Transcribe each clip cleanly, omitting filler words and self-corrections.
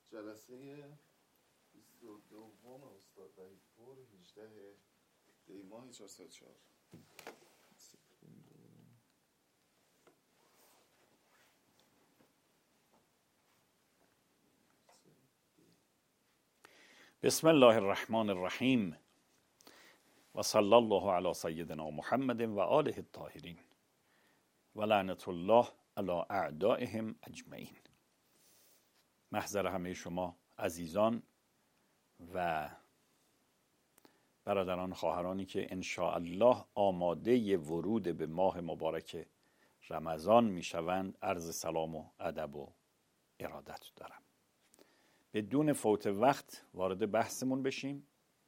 جلسه 22 استاد وحیدپور 18 دی ماه 404. بسم الله الرحمن الرحیم و صلی الله علی سیدنا محمد و آله الطاهرین و لعنت الله علی اعدائهم اجمعین. محضر همه شما عزیزان و برادران خواهرانی که ان شاء الله آماده ورود به ماه مبارک رمضان میشوند، عرض سلام و ادب و ارادت دارم. بدون فوت وقت وارد بحثمون بشیم.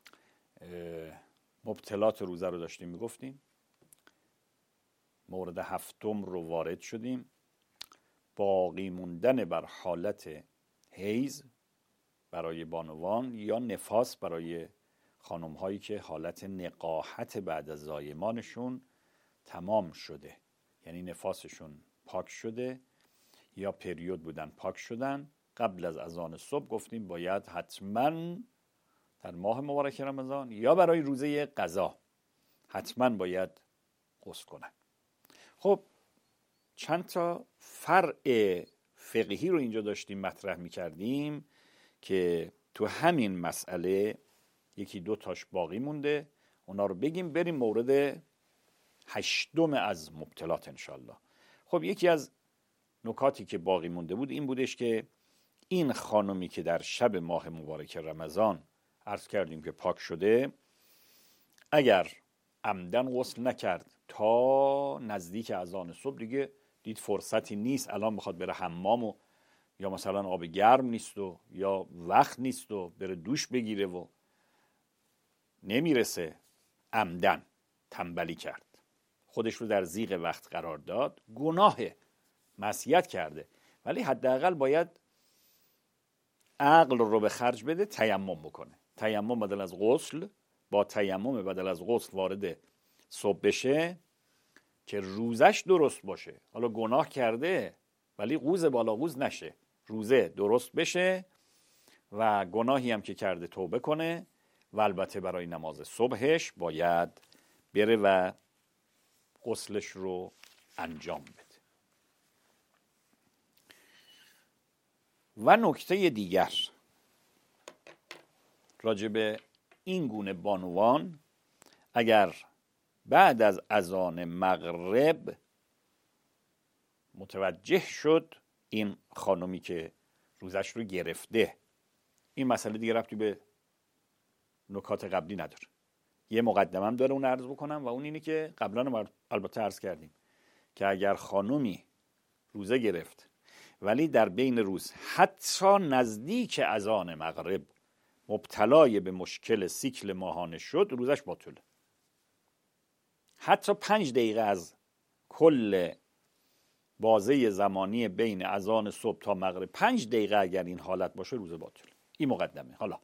مبطلات روزه رو داشتیم میگفتیم، مورد هفتم رو وارد شدیم. باقی موندن بر حالت حیض برای بانوان یا نفاس برای خانم هایی که حالت نقاحت بعد از زایمانشون تمام شده، یعنی نفاسشون پاک شده یا پریود بودن پاک شدن، قبل از اذان صبح گفتیم باید حتما در ماه مبارک رمضان یا برای روزه قضا حتما باید غسل کنن. خب چند تا فرع فقهی رو اینجا داشتیم مطرح می‌کردیم که تو همین مسئله یکی دو تاش باقی مونده، اونا رو بگیم بریم مورد هشتم از مبطلات انشالله. خب یکی از نکاتی که باقی مونده بود این بودش که این خانمی که در شب ماه مبارک رمضان عرض کردیم که پاک شده، اگر عمدن غسل نکرد تا نزدیک اذان صبح، دیگه دید فرصتی نیست، الان میخواد بره حمام و یا مثلا آب گرم نیست و یا وقت نیست و بره دوش بگیره و نمیرسه، عمدن تنبلی کرد، خودش رو در ضیق وقت قرار داد، گناهه، معصیت کرده، ولی حداقل باید عقل رو به خرج بده، تیمم بکنه. تیمم بدل از غسل، با تیمم بدل از غسل وارد صبح بشه که روزش درست باشه. حالا گناه کرده ولی قوز بالا قوز نشه، روزه درست بشه و گناهی هم که کرده توبه کنه و البته برای نماز صبحش باید بره و غسلش رو انجام بده. و نکته دیگر راجب این گونه بانوان، اگر بعد از اذان مغرب متوجه شد این خانمی که روزش رو گرفته، این مسئله دیگه ربطی به نکات قبلی نداره، یه مقدمه هم داره اون عرض بکنم و اون اینه که قبلا البته عرض کردیم که اگر خانمی روزه گرفت ولی در بین روز حتی نزدیک اذان مغرب مبتلای به مشکل سیکل ماهانه شد، روزش باطله. حتی 5 دقیقه از کل بازه زمانی بین اذان صبح تا مغرب 5 دقیقه اگر این حالت باشه روز باطله. این مقدمه. حالا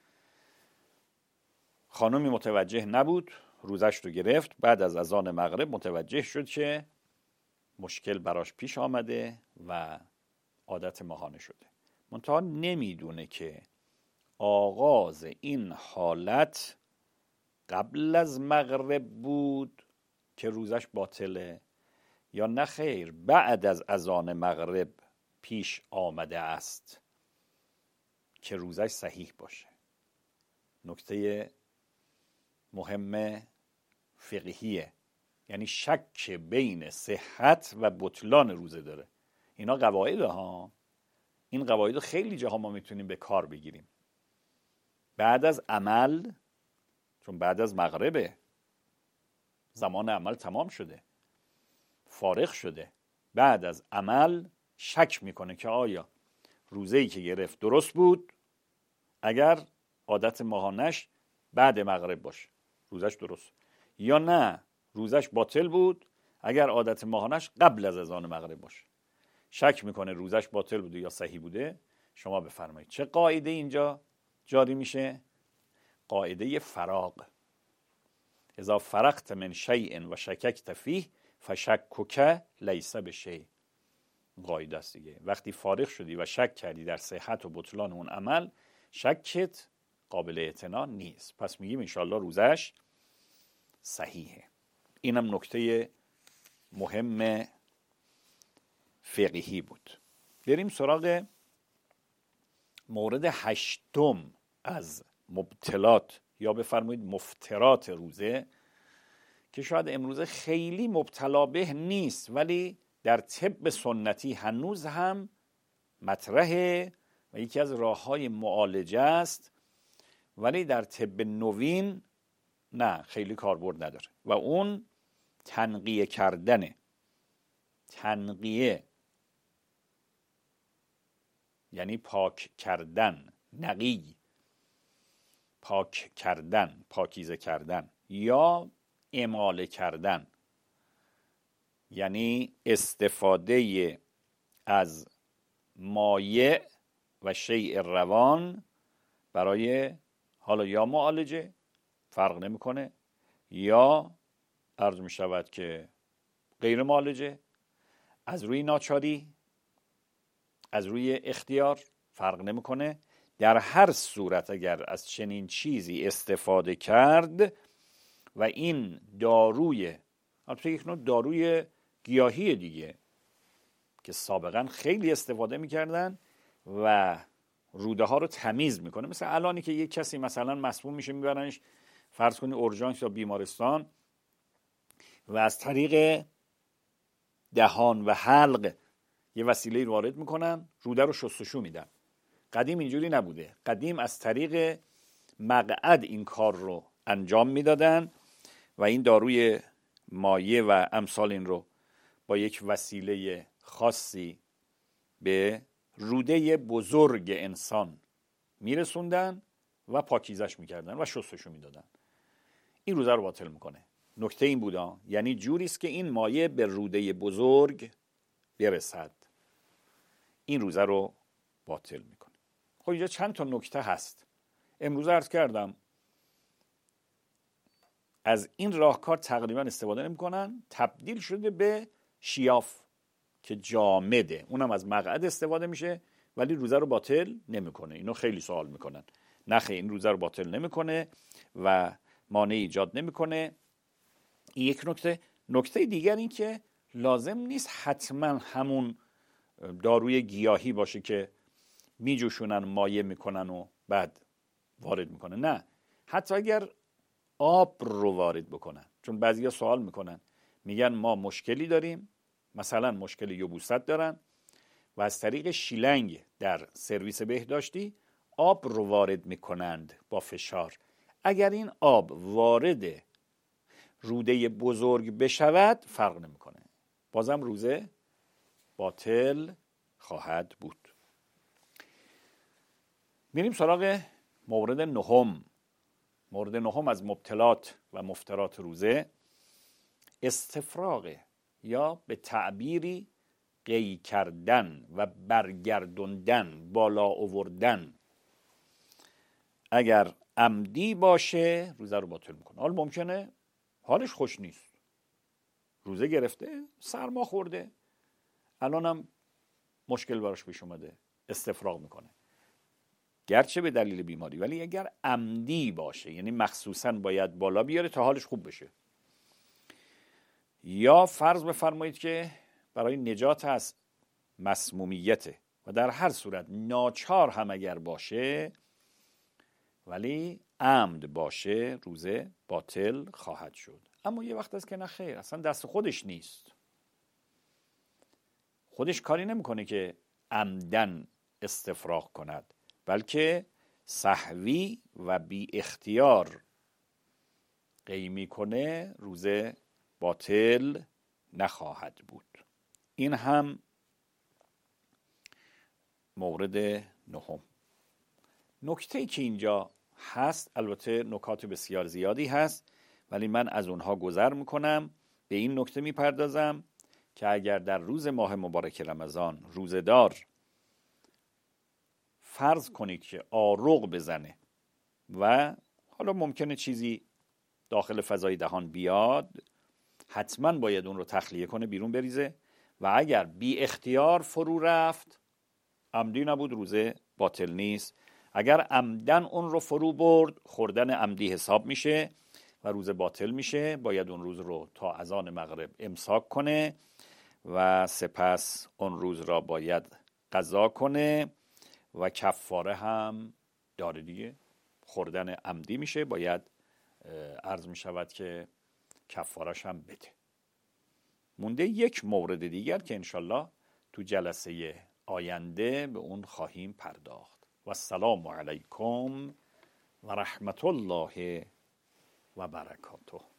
خانمی متوجه نبود، روزش رو گرفت، بعد از اذان مغرب متوجه شد که مشکل براش پیش آمده و عادت ماهانه شده، منتها نمیدونه که آغاز این حالت قبل از مغرب بود که روزش باطله یا نه خیر بعد از اذان مغرب پیش آمده است که روزش صحیح باشه. نکته مهم فقهیه، یعنی شک بین صحت و بطلان روزه داره. اینا قواعد ها، این قواعد خیلی جاها ما میتونیم به کار بگیریم. بعد از عمل، چون بعد از مغربه، زمان عمل تمام شده، فارغ شده، بعد از عمل شک میکنه که آیا روزه‌ای که گرفت درست بود، اگر عادت ماهانش بعد مغرب باشه روزش درست، یا نه روزش باطل بود اگر عادت ماهانش قبل از اذان مغرب باشه. شک میکنه روزش باطل بوده یا صحیح بوده. شما بفرمایید چه قاعده اینجا جاری میشه؟ قاعده فراغ. اذا فرغت من شیء و شککت فیه فشکک لیس بشیء. قاعده است دیگه. وقتی فارغ شدی و شک کردی در صحت و بطلان اون عمل، شکت قابل اعتنا نیست. پس میگیم انشالله روزش صحیحه. اینم نکته مهم فقهی بود. بریم سراغ مورد 8 از مبتلات یا بفرمایید مفترات روزه که شاید امروزه خیلی مبتلا به نیست، ولی در طب سنتی هنوز هم مطرحه و یکی از راه‌های معالجه است، ولی در طب نوین نه، خیلی کاربرد نداره و اون تنقیه کردنه. تنقیه یعنی پاک کردن، نقی، پاک کردن، پاکیزه کردن، یا اماله کردن یعنی استفاده از مایع و شیء روان برای حالا یا معالجه، فرق نمیکنه، یا عرض می شود که غیر معالجه، از روی ناچاری، از روی اختیار، فرق نمیکنه. در هر صورت اگر از چنین چیزی استفاده کرد و این داروی، البته یک نوع داروی گیاهی دیگه که سابقا خیلی استفاده میکردن و روده ها رو تمیز میکنه، مثل الانی که یک کسی مثلا مسموم میشه میبرنش فرض کنی اورژانس یا بیمارستان و از طریق دهان و حلق یه وسیله رو وارد میکنن، روده رو شستشو میدن. قدیم اینجوری نبوده. قدیم از طریق مقعد این کار رو انجام میدادن و این داروی مایع و امثال این رو با یک وسیله خاصی به روده بزرگ انسان میرسوندن و پاکیزش میکردن و شستشو میدادن. این روده رو باطل میکنه. نکته این بودا، یعنی جوری است که این مایع به روده بزرگ برسد، این روزه رو باطل میکنه. خب اینجا چند تا نکته هست. امروز عرض کردم از این راهکار تقریبا استفاده نمیکنن، تبدیل شده به شیاف که جامده، اونم از مقعد استفاده میشه ولی روزه رو باطل نمیکنه. اینو خیلی سوال میکنن. نخه، این روزه رو باطل نمیکنه و مانع ایجاد نمیکنه. این یک نکته. نکته دیگر این که لازم نیست حتما همون داروی گیاهی باشه که میجوشونن، مایع میکنن و بعد وارد میکنن. نه، حتی اگر آب رو وارد بکنن، چون بعضیا سوال میکنن میگن ما مشکلی داریم، مثلا مشکل یبوست دارن و از طریق شیلنگ در سرویس بهداشتی آب رو وارد میکنند با فشار. اگر این آب وارد روده بزرگ بشود فرق نمیکنه، بازم روزه باطل خواهد بود. میریم سراغ مورد نهم. مورد نهم از مبتلات و مفترات روزه استفراغ یا به تعبیری قی کردن و برگردوندن، بالا آوردن. اگر عمدی باشه روزه رو باطل میکنه. حال ممکنه حالش خوش نیست، روزه گرفته، سرما خورده، الانم مشکل براش پیش اومده، استفراغ میکنه، گرچه به دلیل بیماری، ولی اگر عمدی باشه یعنی مخصوصا باید بالا بیاره تا حالش خوب بشه. یا فرض بفرمایید که برای نجات از مسمومیت و در هر صورت ناچار هم اگر باشه ولی عمد باشه، روزه باطل خواهد شد. اما یه وقت است که نه خیر، اصلا دست خودش نیست، خودش کاری نمیکنه که عمدن استفراغ کند، بلکه سهوی و بی اختیار قی میکنه، روزه باطل نخواهد بود. این هم مورد نهم. نکته‌ای که اینجا هست، البته نکات بسیار زیادی هست ولی من از اونها گذر میکنم، به این نکته میپردازم که اگر در روز ماه مبارک رمضان روزه‌دار فرض کنید که آروغ بزنه و حالا ممکنه چیزی داخل فضای دهان بیاد، حتما باید اون رو تخلیه کنه، بیرون بریزه و اگر بی اختیار فرو رفت، عمدی نبود، روزه باطل نیست. اگر عمدن اون رو فرو برد، خوردن عمدی حساب میشه و روزه باطل میشه. باید اون روز رو تا اذان مغرب امساک کنه و سپس اون روز را باید قضا کنه و کفاره هم داره دیگه. خوردن عمدی میشه، باید عرض میشود که کفارش هم بده. مونده یک مورد دیگر که انشالله تو جلسه آینده به اون خواهیم پرداخت. و السلام علیکم و رحمت الله و برکاته.